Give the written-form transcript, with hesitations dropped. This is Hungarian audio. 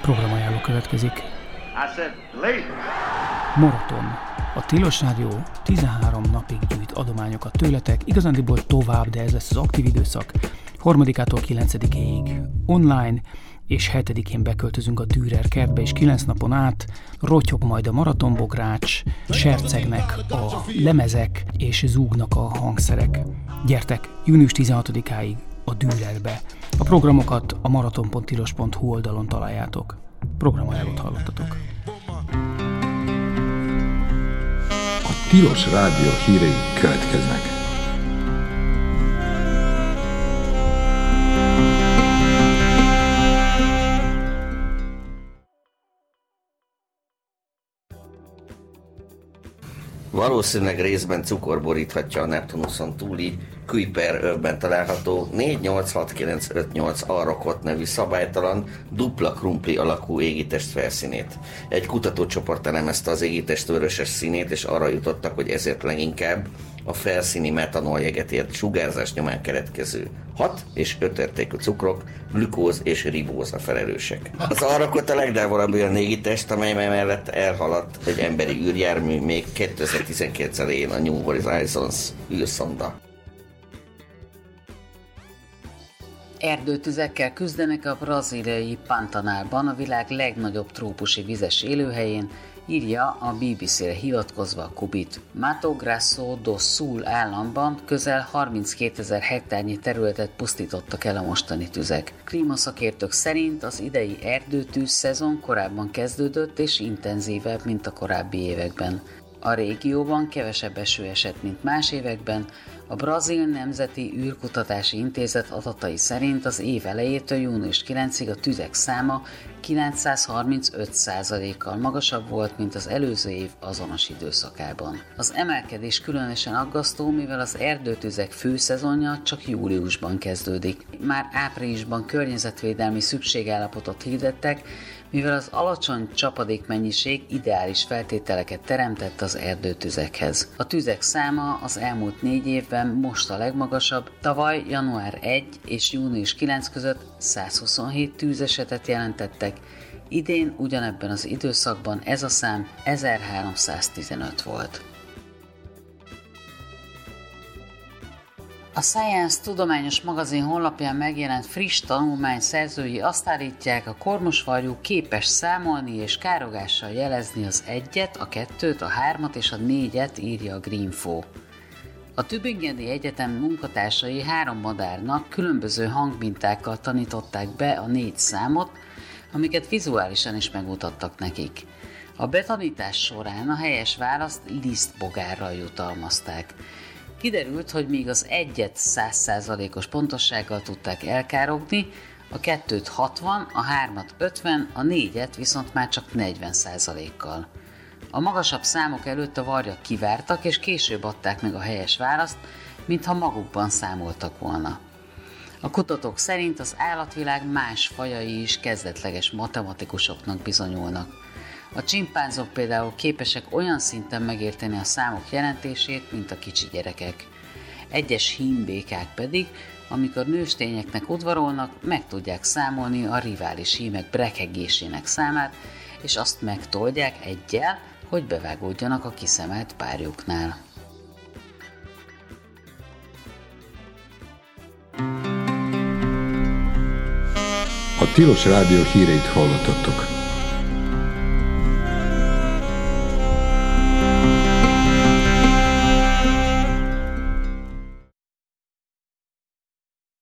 Programajánló következik. Maraton. A Tilos Rádió 13 napig gyűjt adományokat tőletek, igazándiból tovább, de ez lesz az aktív időszak. 3-ától 9-ig online, és 7-én beköltözünk a Dürer kertbe, és 9 napon át rotyog majd a maratonbogrács, sercegnek a lemezek, és zúgnak a hangszerek. Gyertek, június 16-áig a Dürerbe. A programokat a maraton.tilos.hu oldalon találjátok. Programajánlót hallottatok. A Tilos Rádió hírei következnek. Valószínűleg részben cukor boríthatja a Neptunuson túli Kuiper övben található 4869558 Arrokot nevű szabálytalan, dupla krumpli alakú égitest felszínét. Egy kutatócsoport elemezte az égitest vöröses színét, és arra jutottak, hogy ezért leginkább a felszíni metanoljeget ért sugárzás nyomán keletkező 6 és 5 értékű cukrok, glükóz és ribóza felelősek. Az Arrokot a legtávolabb olyan égitest, amely mellett elhaladt egy emberi űrjármű még 2019 elején a New Horizons űrszonda. Erdőtüzekkel küzdenek a brazíliai Pantanalban, a világ legnagyobb trópusi vizes élőhelyén, írja a BBC-re hivatkozva a Kubit. Mato Grosso do Sul államban közel 32 000 hektárnyi területet pusztítottak el a mostani tüzek. Klímaszakértők szerint az idei erdőtűz szezon korábban kezdődött és intenzívebb, mint a korábbi években. A régióban kevesebb eső esett, mint más években. A Brazil Nemzeti űrkutatási Intézet adatai szerint az év elejétől június 9-ig a tüzek száma 935%-kal magasabb volt, mint az előző év azonos időszakában. Az emelkedés különösen aggasztó, mivel az erdőtüzek főszezonja csak júliusban kezdődik. Már áprilisban környezetvédelmi szükségállapotot hirdettek, mivel az alacsony csapadékmennyiség ideális feltételeket teremtett az erdőtüzekhez. A tüzek száma az elmúlt 4 évben most a legmagasabb, tavaly január 1 és június 9 között 127 tűzesetet jelentettek, idén ugyanebben az időszakban ez a szám 1315 volt. A Science tudományos magazin honlapján megjelent friss tanulmány szerzői azt állítják, a kormosvarjú képes számolni és károgással jelezni az 1-et, a 2-t, a 3-at és a 4-et, írja a Greenfo. A Tübingeni Egyetem munkatársai 3 madárnak különböző hangmintákkal tanították be a 4 számot, amiket vizuálisan is megmutattak nekik. A betanítás során a helyes választ lisztbogárral jutalmazták. Kiderült, hogy míg az 1-et 100%-os pontossággal tudták elkárogni, a 2-t 60, a 3-at 50, a 4-et viszont már csak 40%-kal. A magasabb számok előtt a varjak kivártak, és később adták meg a helyes választ, mintha magukban számoltak volna. A kutatók szerint az állatvilág más fajai is kezdetleges matematikusoknak bizonyulnak. A csimpánzok például képesek olyan szinten megérteni a számok jelentését, mint a kicsi gyerekek. Egyes hímbékák pedig, amikor nőstényeknek udvarolnak, meg tudják számolni a rivális hímek brekegésének számát, és azt megtoldják 1-jel, hogy bevágódjanak a kiszemelt párjuknál. A Tilos Rádió híreit hallottatok.